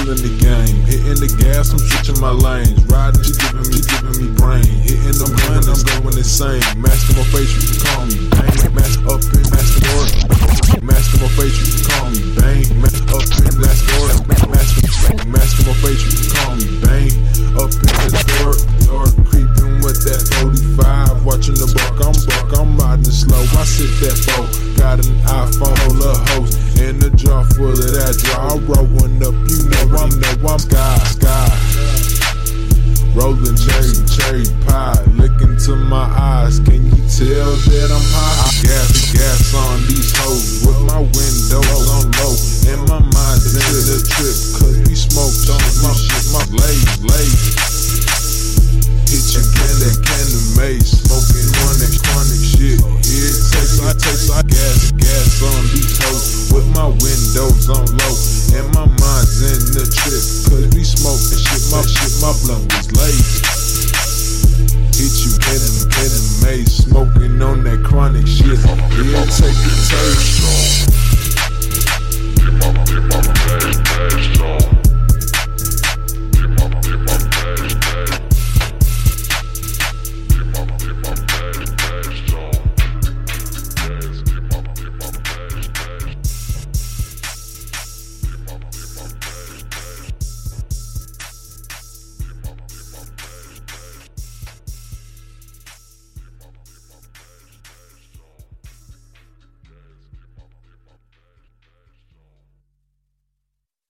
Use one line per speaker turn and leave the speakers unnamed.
killing the game. Hitting the gas, I'm switching my lanes. Riding, she giving me brain. Hitting the money, I'm going insane. Master my face, you can call me Bang. Master up in Master Order. Master my face, you can call me Bang. Master up in Master Order. Master my face, you can call me Bang. Up in the door, creeping with that 45. Watching the buck, I'm riding slow. I sit that boat. Got an iPhone full of hoes. In the jar full of that draw. Rolling up, you know I'm sky. Rolling cherry pie. Look into my eyes. Can you tell that I'm high? Gas on these hoes. With my windows on low. And my mind's in the trip. Cause we smoked on my shit. My blaze. Hit you candy maze. Smoking on that chronic shit. Here it tastes like gas on these hoes. With my windows on low. And my mind's in the trip. Cause we smoking shit. My blunt was lazy. Hit you candy maze. Smoking on that chronic shit. Here it take it taste.